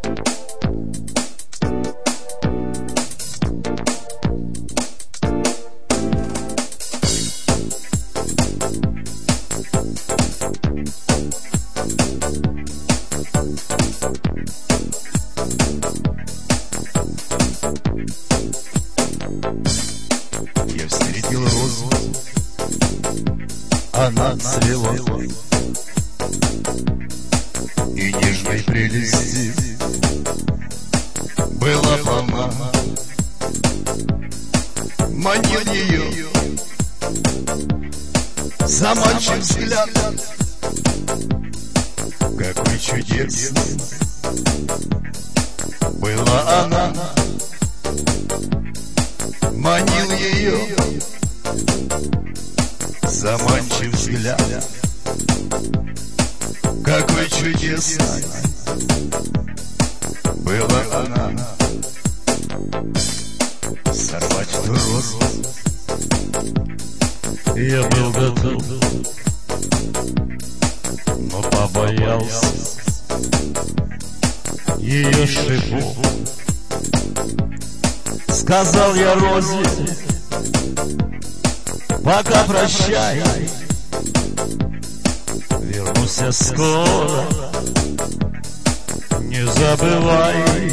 Я встретил розу, она цвела, и нежной прелести была полна. Манил ее заманчив взгляд, какой чудесной была она. Манил ее заманчив взгляд, какой чудесной была она. Сорвать ту розу я был готов, но побоялся ее шипов. Сказал я розе: пока прощай, вернусь я скоро, не забывай.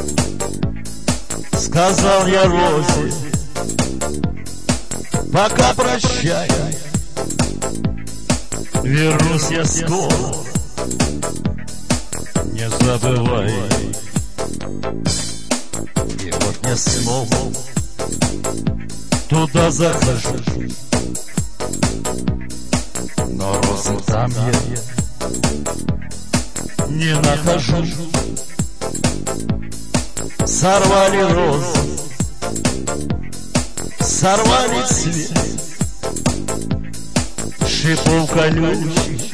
Сказал я розе: пока прощай, вернусь я скоро, не забывай. И вот я снова туда захожу, но розы там я не нахожу. Сорвали розы, сорвали цвет, шипов колючих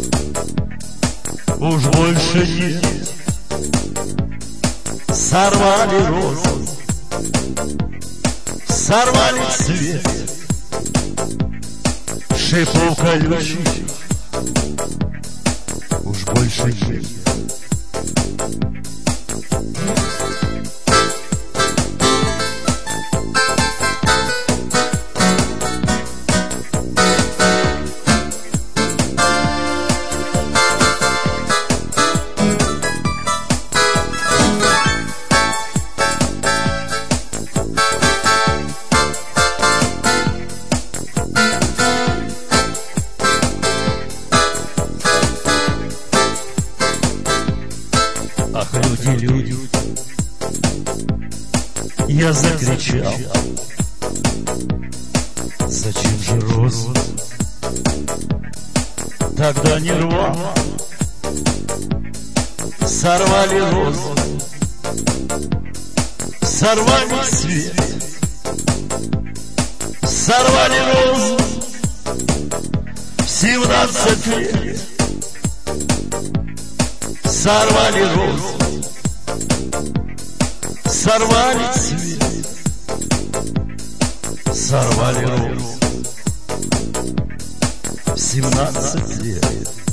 уж больше нет. Сорвали розы, сорвали цвет, шипов колючих уж больше нет. Ах, люди, люди, я закричал: зачем же розу тогда не рвал? Сорвали розу, сорвали цвет, сорвали розу в 17 лет. Сорвали розу, сорвали цвет, сорвали розу в 17 лет.